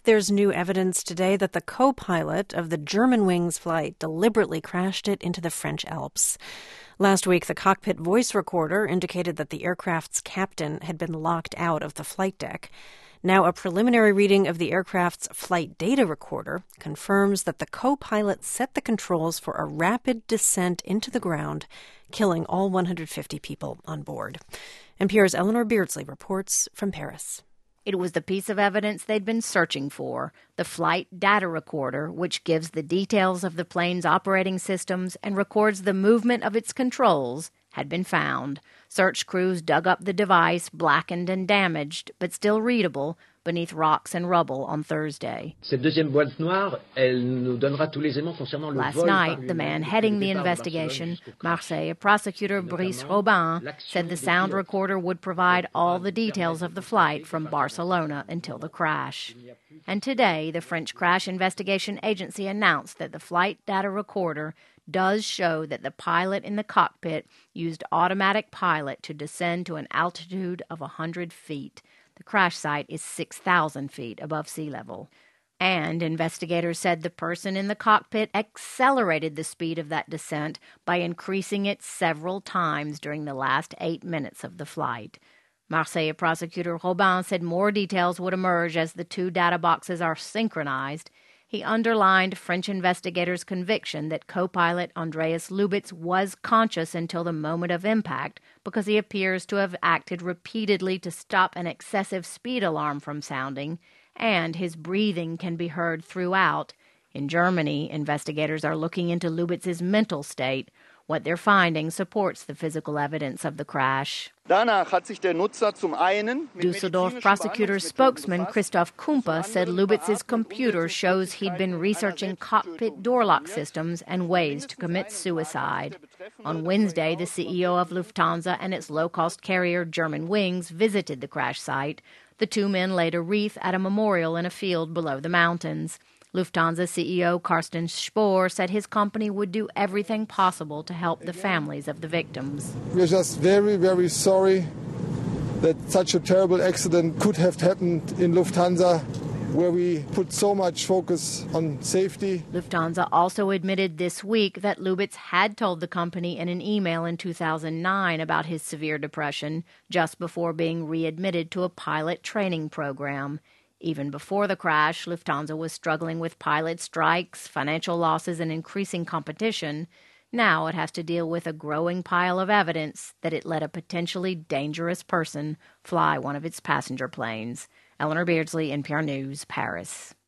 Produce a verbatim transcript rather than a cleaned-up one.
There's new evidence today that the co-pilot of the Germanwings flight deliberately crashed it into the French Alps. Last week, the cockpit voice recorder indicated that the aircraft's captain had been locked out of the flight deck. Now, a preliminary reading of the aircraft's flight data recorder confirms that the co-pilot set the controls for a rapid descent into the ground, killing all one hundred fifty people on board. N P R's Eleanor Beardsley reports from Paris. It was the piece of evidence they'd been searching for, the flight data recorder, which gives the details of the plane's operating systems and records the movement of its controls, had been found. Search crews dug up the device, blackened and damaged, but still readable, beneath rocks and rubble on Thursday. Last night, the man heading the investigation, Marseille prosecutor Brice Robin, said the sound recorder would provide all the details of the flight from Barcelona until the crash. And today, the French Crash Investigation Agency announced that the flight data recorder does show that the pilot in the cockpit used automatic pilot to descend to an altitude of one hundred feet. The crash site is six thousand feet above sea level. And investigators said the person in the cockpit accelerated the speed of that descent by increasing it several times during the last eight minutes of the flight. Marseille prosecutor Robin said more details would emerge as the two data boxes are synchronized. He underlined French investigators' conviction that co-pilot Andreas Lubitz was conscious until the moment of impact because he appears to have acted repeatedly to stop an excessive speed alarm from sounding, and his breathing can be heard throughout. In Germany, investigators are looking into Lubitz's mental state. What they're finding supports the physical evidence of the crash. Düsseldorf prosecutor spokesman Christoph Kumpe said Lubitz's computer shows he'd been researching cockpit door lock systems and ways to commit suicide. On Wednesday, the C E O of Lufthansa and its low-cost carrier Germanwings visited the crash site. The two men laid a wreath at a memorial in a field below the mountains. Lufthansa C E O Carsten Spohr said his company would do everything possible to help the families of the victims. We're just very, very sorry that such a terrible accident could have happened in Lufthansa, where we put so much focus on safety. Lufthansa also admitted this week that Lubitz had told the company in an email in two thousand nine about his severe depression, just before being readmitted to a pilot training program. Even before the crash, Lufthansa was struggling with pilot strikes, financial losses, and increasing competition. Now it has to deal with a growing pile of evidence that it let a potentially dangerous person fly one of its passenger planes. Eleanor Beardsley, N P R News, Paris.